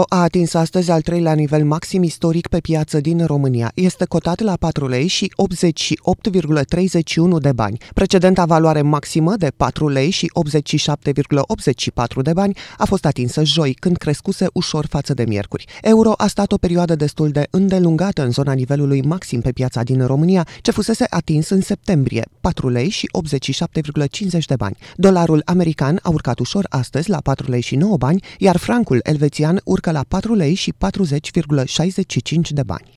Euro a atins astăzi al treilea nivel maxim istoric pe piață din România. Este cotat la 4 lei și 88,31 de bani. Precedenta valoare maximă de 4 lei și 87,84 de bani a fost atinsă joi, când crescuse ușor față de miercuri. Euro a stat o perioadă destul de îndelungată în zona nivelului maxim pe piața din România, ce fusese atins în septembrie, 4 lei și 87,50 de bani. Dolarul american a urcat ușor astăzi la 4 lei și 9 bani, iar francul elvețian urcă la 4 lei și 40,65 de bani.